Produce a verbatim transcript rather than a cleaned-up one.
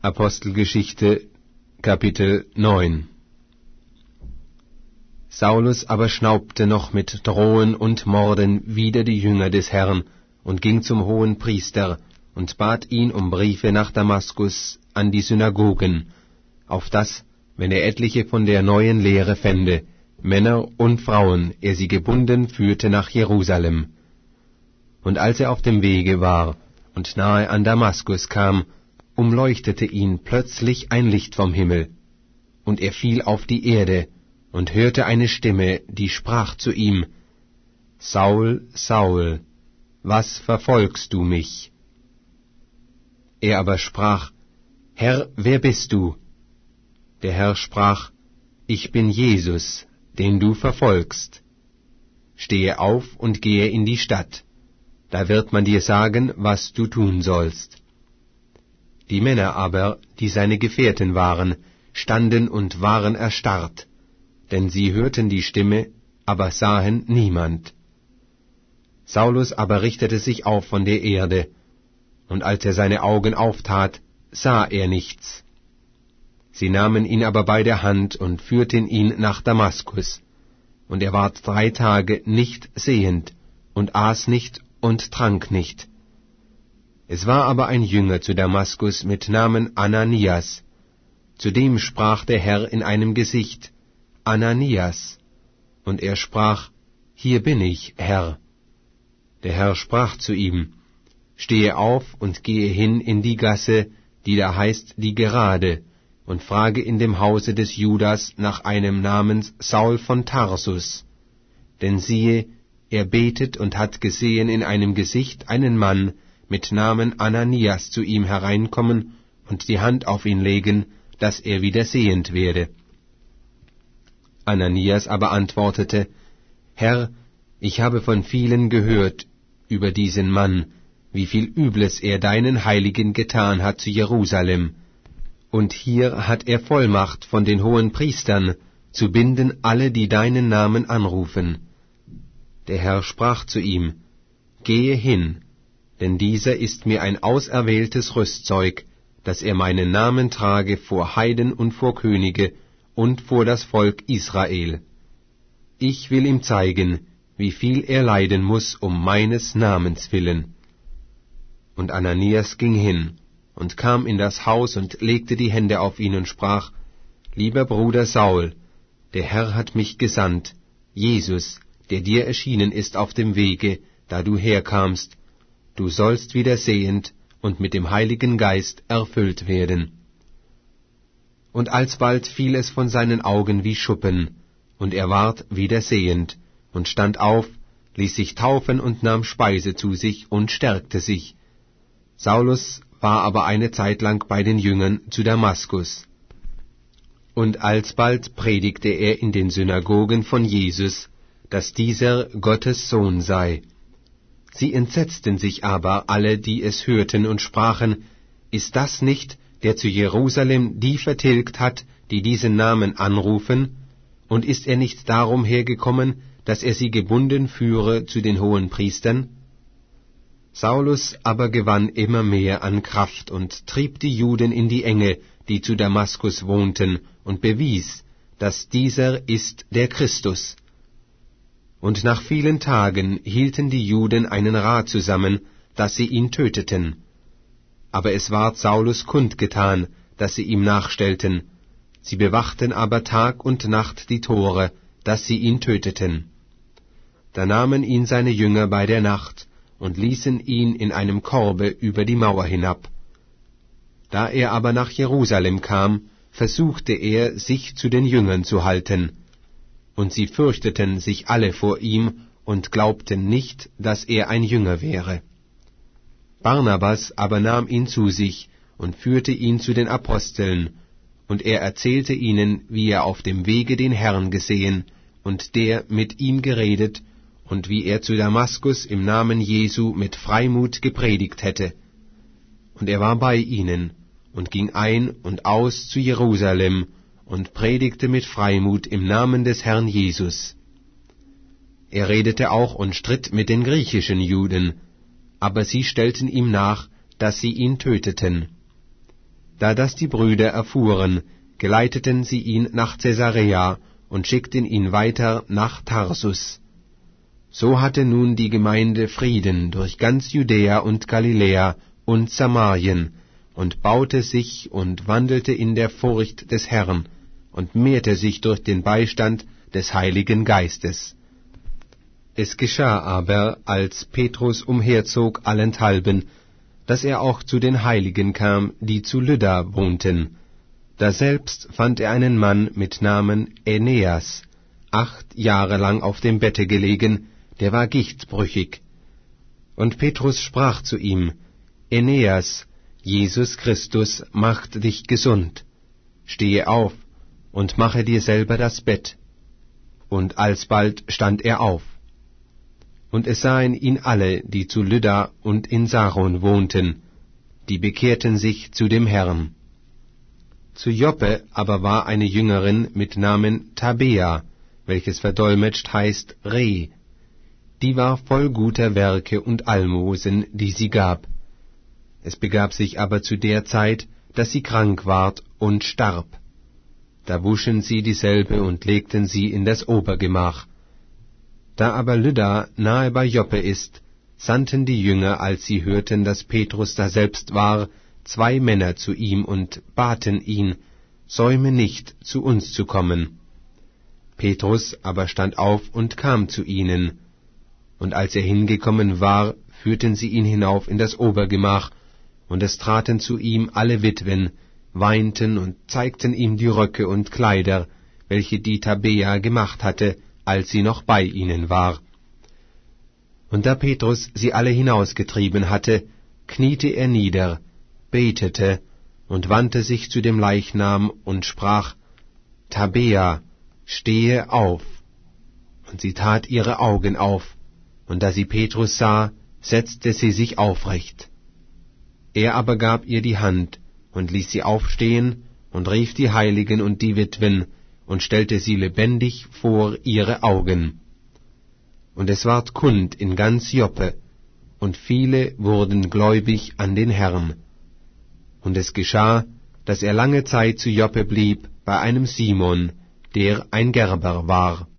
Apostelgeschichte, Kapitel neun. Saulus aber schnaubte noch mit Drohen und Morden wider die Jünger des Herrn und ging zum hohen Priester und bat ihn um Briefe nach Damaskus an die Synagogen, auf dass, wenn er etliche von der neuen Lehre fände, Männer und Frauen, er sie gebunden führte nach Jerusalem. Und als er auf dem Wege war und nahe an Damaskus kam, umleuchtete ihn plötzlich ein Licht vom Himmel, und er fiel auf die Erde und hörte eine Stimme, die sprach zu ihm: Saul, Saul, was verfolgst du mich? Er aber sprach: Herr, wer bist du? Der Herr sprach: Ich bin Jesus, den du verfolgst. Stehe auf und gehe in die Stadt, da wird man dir sagen, was du tun sollst. Die Männer aber, die seine Gefährten waren, standen und waren erstarrt, denn sie hörten die Stimme, aber sahen niemand. Saulus aber richtete sich auf von der Erde, und als er seine Augen auftat, sah er nichts. Sie nahmen ihn aber bei der Hand und führten ihn nach Damaskus, und er ward drei Tage nicht sehend, und aß nicht und trank nicht. Es war aber ein Jünger zu Damaskus mit Namen Ananias. Zu dem sprach der Herr in einem Gesicht: Ananias. Und er sprach: Hier bin ich, Herr. Der Herr sprach zu ihm: Stehe auf und gehe hin in die Gasse, die da heißt die Gerade, und frage in dem Hause des Judas nach einem namens Saul von Tarsus. Denn siehe, er betet und hat gesehen in einem Gesicht einen Mann mit Namen Ananias zu ihm hereinkommen und die Hand auf ihn legen, dass er wieder sehend werde. Ananias aber antwortete: Herr, ich habe von vielen gehört über diesen Mann, wie viel Übles er deinen Heiligen getan hat zu Jerusalem. Und hier hat er Vollmacht von den hohen Priestern, zu binden alle, die deinen Namen anrufen. Der Herr sprach zu ihm: Gehe hin, denn dieser ist mir ein auserwähltes Rüstzeug, dass er meinen Namen trage vor Heiden und vor Könige und vor das Volk Israel. Ich will ihm zeigen, wie viel er leiden muß um meines Namens willen. Und Ananias ging hin und kam in das Haus und legte die Hände auf ihn und sprach: Lieber Bruder Saul, der Herr hat mich gesandt, Jesus, der dir erschienen ist auf dem Wege, da du herkamst, du sollst wieder sehend und mit dem Heiligen Geist erfüllt werden. Und alsbald fiel es von seinen Augen wie Schuppen, und er ward wieder sehend, und stand auf, ließ sich taufen und nahm Speise zu sich und stärkte sich. Saulus war aber eine Zeit lang bei den Jüngern zu Damaskus. Und alsbald predigte er in den Synagogen von Jesus, dass dieser Gottes Sohn sei. Sie entsetzten sich aber alle, die es hörten, und sprachen: Ist das nicht, der zu Jerusalem die vertilgt hat, die diesen Namen anrufen? Und ist er nicht darum hergekommen, dass er sie gebunden führe zu den hohen Priestern? Saulus aber gewann immer mehr an Kraft und trieb die Juden in die Enge, die zu Damaskus wohnten, und bewies, dass dieser ist der Christus. Und nach vielen Tagen hielten die Juden einen Rat zusammen, dass sie ihn töteten. Aber es ward Saulus kundgetan, dass sie ihm nachstellten. Sie bewachten aber Tag und Nacht die Tore, dass sie ihn töteten. Da nahmen ihn seine Jünger bei der Nacht und ließen ihn in einem Korbe über die Mauer hinab. Da er aber nach Jerusalem kam, versuchte er, sich zu den Jüngern zu halten. Und sie fürchteten sich alle vor ihm und glaubten nicht, dass er ein Jünger wäre. Barnabas aber nahm ihn zu sich und führte ihn zu den Aposteln, und er erzählte ihnen, wie er auf dem Wege den Herrn gesehen und der mit ihm geredet, und wie er zu Damaskus im Namen Jesu mit Freimut gepredigt hätte. Und er war bei ihnen und ging ein und aus zu Jerusalem und predigte mit Freimut im Namen des Herrn Jesus. Er redete auch und stritt mit den griechischen Juden, aber sie stellten ihm nach, dass sie ihn töteten. Da das die Brüder erfuhren, geleiteten sie ihn nach Caesarea und schickten ihn weiter nach Tarsus. So hatte nun die Gemeinde Frieden durch ganz Judäa und Galiläa und Samarien und baute sich und wandelte in der Furcht des Herrn und mehrte sich durch den Beistand des Heiligen Geistes. Es geschah aber, als Petrus umherzog allenthalben, dass er auch zu den Heiligen kam, die zu Lydda wohnten. Daselbst fand er einen Mann mit Namen Aeneas, acht Jahre lang auf dem Bette gelegen, der war gichtbrüchig. Und Petrus sprach zu ihm, Aeneas, Jesus Christus macht dich gesund. Stehe auf und mache dir selber das Bett. Und alsbald stand er auf. Und es sahen ihn alle, die zu Lydda und in Saron wohnten, die bekehrten sich zu dem Herrn. Zu Joppe aber war eine Jüngerin mit Namen Tabea, welches verdolmetscht heißt Reh. Die war voll guter Werke und Almosen, die sie gab. Es begab sich aber zu der Zeit, dass sie krank ward und starb. Da wuschen sie dieselbe und legten sie in das Obergemach. Da aber Lydda nahe bei Joppe ist, sandten die Jünger, als sie hörten, dass Petrus daselbst war, zwei Männer zu ihm und baten ihn, säume nicht, zu uns zu kommen. Petrus aber stand auf und kam zu ihnen. Und als er hingekommen war, führten sie ihn hinauf in das Obergemach, und es traten zu ihm alle Witwen, weinten und zeigten ihm die Röcke und Kleider, welche die Tabea gemacht hatte, als sie noch bei ihnen war. Und da Petrus sie alle hinausgetrieben hatte, kniete er nieder, betete und wandte sich zu dem Leichnam und sprach, Tabea, stehe auf. Und sie tat ihre Augen auf, und da sie Petrus sah, setzte sie sich aufrecht. Er aber gab ihr die Hand und ließ sie aufstehen und rief die Heiligen und die Witwen und stellte sie lebendig vor ihre Augen. Und es ward kund in ganz Joppe, und viele wurden gläubig an den Herrn. Und es geschah, dass er lange Zeit zu Joppe blieb bei einem Simon, der ein Gerber war.